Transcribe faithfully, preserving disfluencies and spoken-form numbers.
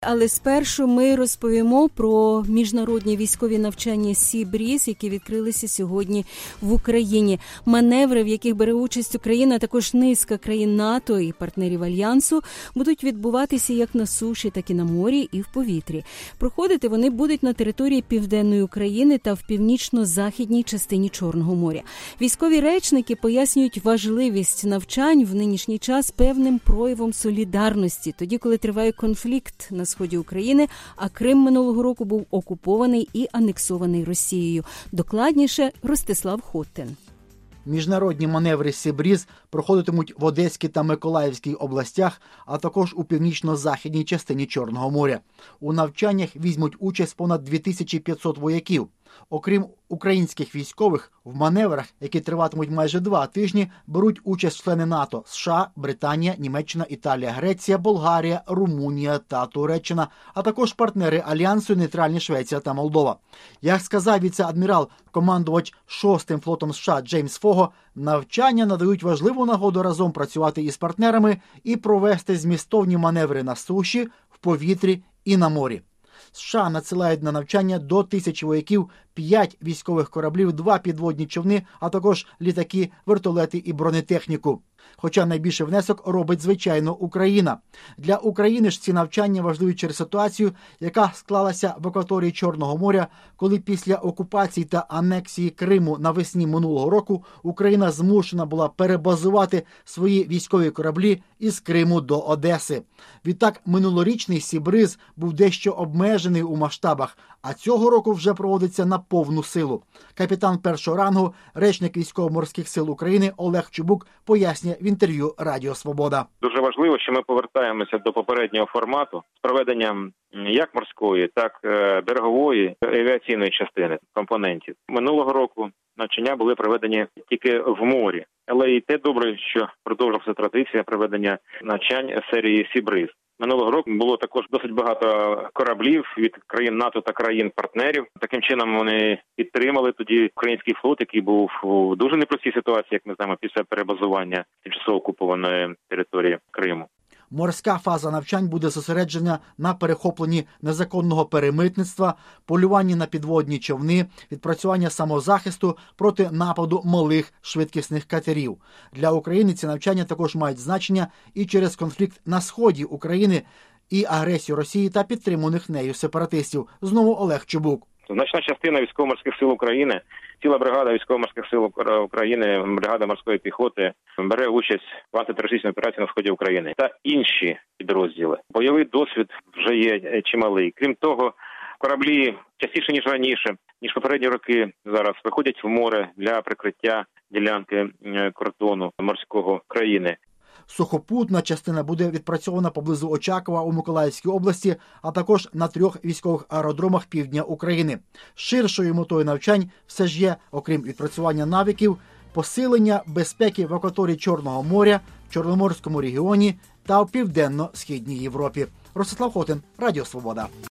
Але спершу ми розповімо про міжнародні військові навчання Сі Бріз, які відкрилися сьогодні в Україні. Маневри, в яких бере участь Україна, а також низка країн НАТО і партнерів Альянсу, будуть відбуватися як на суші, так і на морі і в повітрі. Проходити вони будуть на території Південної України та в північно-західній частині Чорного моря. Військові речники пояснюють важливість навчань в нинішній час певним проявом солідарності, тоді, коли триває конфлікт на сході України, а Крим минулого року був окупований і анексований Росією. Докладніше Ростислав Хотин. Міжнародні маневри Сі Бріз проходитимуть в Одеській та Миколаївській областях, а також у північно-західній частині Чорного моря. У навчаннях візьмуть участь понад дві тисячі п'ятсот вояків. Окрім українських військових, в маневрах, які триватимуть майже два тижні, беруть участь члени НАТО – США, Британія, Німеччина, Італія, Греція, Болгарія, Румунія та Туреччина, а також партнери Альянсу, нейтральні Швеція та Молдова. Як сказав віце-адмірал, командувач шостим флотом США Джеймс Фого, навчання надають важливу нагоду разом працювати із партнерами і провести змістовні маневри на суші, в повітрі і на морі. США надсилають на навчання до тисячі вояків, п'ять військових кораблів, два підводні човни, а також літаки, вертолети і бронетехніку. Хоча найбільший внесок робить, звичайно, Україна. Для України ж ці навчання важливі через ситуацію, яка склалася в акваторії Чорного моря, коли після окупації та анексії Криму навесні минулого року Україна змушена була перебазувати свої військові кораблі із Криму до Одеси. Відтак, минулорічний Сі Бриз був дещо обмежений у масштабах, а цього року вже проводиться на повну силу. Капітан першого рангу, речник Військово-морських сил України Олег Чубук пояснює в інтерв'ю Радіо Свобода. Дуже важливо, що ми повертаємося до попереднього формату з проведенням як морської, так і берегової авіаційної частини компонентів. Минулого року навчання були проведені тільки в морі. Але і те добре, що продовжилася традиція проведення навчань серії Сі Бриз. Минулого року було також досить багато кораблів від країн НАТО та країн-партнерів. Таким чином вони підтримали тоді український флот, який був у дуже непростій ситуації, як ми знаємо, після перебазування тимчасово окупованої території Криму. Морська фаза навчань буде зосереджена на перехопленні незаконного перемитництва, полюванні на підводні човни, відпрацювання самозахисту проти нападу малих швидкісних катерів. Для України ці навчання також мають значення і через конфлікт на сході України і агресію Росії та підтриманих нею сепаратистів. Знову Олег Чубук. Значна частина військово-морських сил України, ціла бригада військово-морських сил України, бригада морської піхоти бере участь в антитерористичній операції на сході України та інші підрозділи. Бойовий досвід вже є чималий. Крім того, кораблі частіше, ніж раніше, ніж попередні роки зараз виходять в море для прикриття ділянки кордону морського країни. Сухопутна частина буде відпрацьована поблизу Очакова у Миколаївській області, а також на трьох військових аеродромах півдня України. Ширшою метою навчань все ж є, окрім відпрацювання навиків, посилення безпеки в акваторії Чорного моря, Чорноморському регіоні та в Південно-Східній Європі. Ростислав Хотин, Радіо Свобода.